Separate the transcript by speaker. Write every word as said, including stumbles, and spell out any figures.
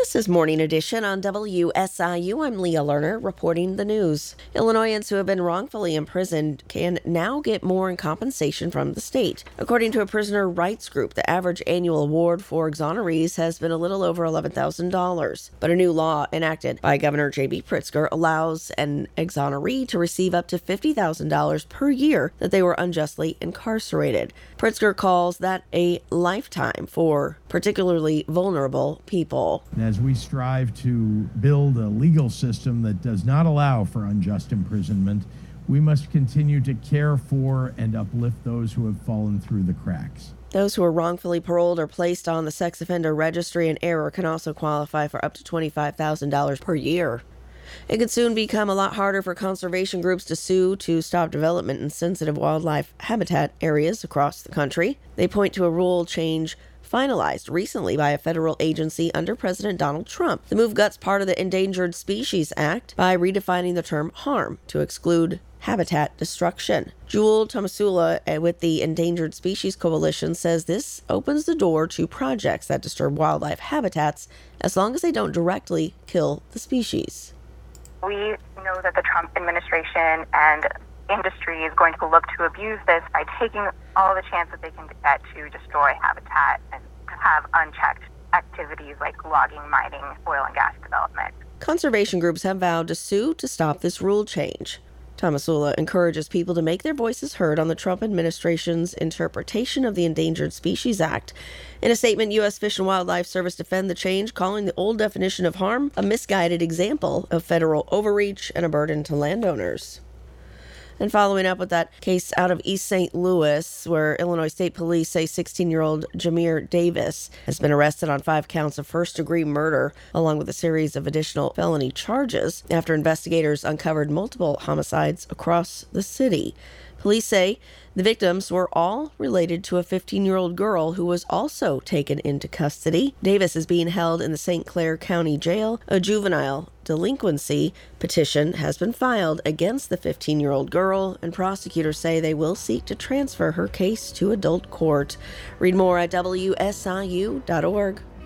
Speaker 1: This is Morning Edition on W S I U. I'm Leah Lerner reporting the news. Illinoisans who have been wrongfully imprisoned can now get more in compensation from the state. According to a prisoner rights group, the average annual award for exonerees has been a little over eleven thousand dollars. But a new law enacted by Governor J B Pritzker allows an exoneree to receive up to fifty thousand dollars per year that they were unjustly incarcerated. Pritzker calls that a lifetime for particularly vulnerable people.
Speaker 2: As we strive to build a legal system that does not allow for unjust imprisonment, we must continue to care for and uplift those who have fallen through the cracks.
Speaker 1: Those who are wrongfully paroled or placed on the sex offender registry in error can also qualify for up to twenty-five thousand dollars per year. It could soon become a lot harder for conservation groups to sue to stop development in sensitive wildlife habitat areas across the country. They point to a rule change finalized recently by a federal agency under President Donald Trump. The move guts part of the Endangered Species Act by redefining the term harm to exclude habitat destruction. Jewel Tomasula with the Endangered Species Coalition says this opens the door to projects that disturb wildlife habitats as long as they don't directly kill the species.
Speaker 3: We know that the Trump administration and industry is going to look to abuse this by taking all the chances they can get to destroy habitat and have unchecked activities like logging, mining, oil and gas development.
Speaker 1: Conservation groups have vowed to sue to stop this rule change. Tomasula encourages people to make their voices heard on the Trump administration's interpretation of the Endangered Species Act. In a statement, U S Fish and Wildlife Service defend the change, calling the old definition of harm a misguided example of federal overreach and a burden to landowners. And following up with that case out of East Saint Louis, where Illinois State Police say sixteen-year-old Jameer Davis has been arrested on five counts of first-degree murder, along with a series of additional felony charges, after investigators uncovered multiple homicides across the city. Police say the victims were all related to a fifteen-year-old girl who was also taken into custody. Davis is being held in the Saint Clair County Jail. A juvenile delinquency petition has been filed against the fifteen-year-old girl, and prosecutors say they will seek to transfer her case to adult court. Read more at W S I U dot org.